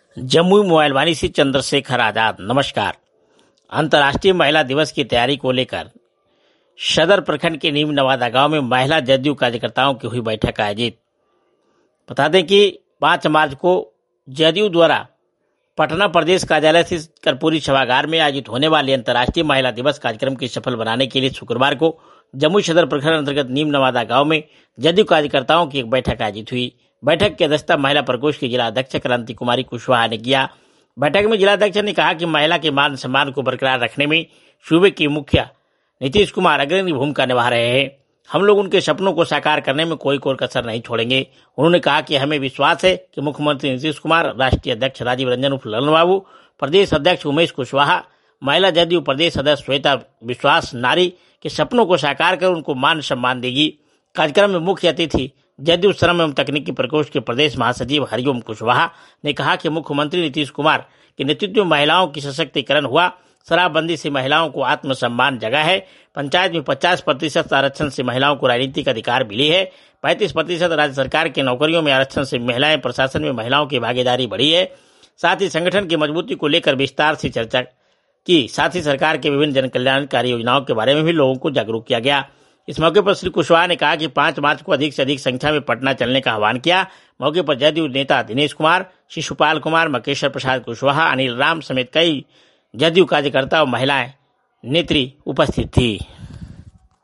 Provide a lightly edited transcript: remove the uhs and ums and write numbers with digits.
Jamui mobile वाणी से चंद्रशेखर आजाद। नमस्कार। अंतर्राष्ट्रीय महिला दिवस की तैयारी को लेकर सदर प्रखंड के नीम नवादा गांव में महिला जदयू कार्यकर्ताओं की हुई बैठक आयोजित। बता दें कि 5 मार्च को जदयू द्वारा पटना प्रदेश कार्यालय से कर्पूरी सभागार में आयोजित होने वाले अंतर्राष्ट्रीय महिला दिवस कार्यक्रम की सफल बनाने के लिए शुक्रवार को जमुई सदर प्रखंड अंतर्गत नीम नवादा गांव में जदयू कार्यकर्ताओं की एक बैठक आयोजित हुई। बैठक की अध्यक्षता महिला प्रकोष्ठ की जिला अध्यक्ष क्रांति कुमारी कुशवाहा ने किया। बैठक में जिला अध्यक्ष ने कहा कि महिला के मान सम्मान को बरकरार रखने में सूबे के मुखिया नीतीश कुमार अग्रणी भूमिका निभा रहे हैं। हम लोग उनके सपनों को साकार करने में कोई कसर नहीं छोड़ेंगे। उन्होंने कहा कि हमें विश्वास है कि मुख्यमंत्री नीतीश कुमार, राष्ट्रीय अध्यक्ष राजीव रंजन उर्फ ललन बाबू, प्रदेश अध्यक्ष उमेश कुशवाहा, महिला जदयू प्रदेश सदस्य श्वेता विश्वास नारी के सपनों को साकार कर उनको मान सम्मान देगी। कार्यक्रम में मुख्य अतिथि जदयू श्रम एवं तकनीकी प्रकोष्ठ के प्रदेश महासचिव हरिओम कुशवाहा ने कहा कि मुख्यमंत्री नीतीश कुमार के नेतृत्व में महिलाओं की सशक्तिकरण हुआ। शराबबंदी से महिलाओं को आत्मसम्मान जगा है। पंचायत में 50% आरक्षण से महिलाओं को राजनीतिक अधिकार मिली है। 35% राज्य सरकार के नौकरियों में आरक्षण से महिलाएं, प्रशासन में महिलाओं की भागीदारी बढ़ी है। साथ ही संगठन की मजबूती को लेकर विस्तार से चर्चा की। साथ ही सरकार के विभिन्न जन कल्याणकारी योजनाओं के बारे में भी लोगों को जागरूक किया गया। इस मौके पर श्री कुशवाहा ने कहा कि 5 मार्च को अधिक से अधिक संख्या में पटना चलने का आह्वान किया। मौके पर जदयू नेता दिनेश कुमार, शिशुपाल कुमार, मकेश्वर प्रसाद कुशवाहा, अनिल राम समेत कई जदयू कार्यकर्ता और महिलाएं नेत्री उपस्थित थी।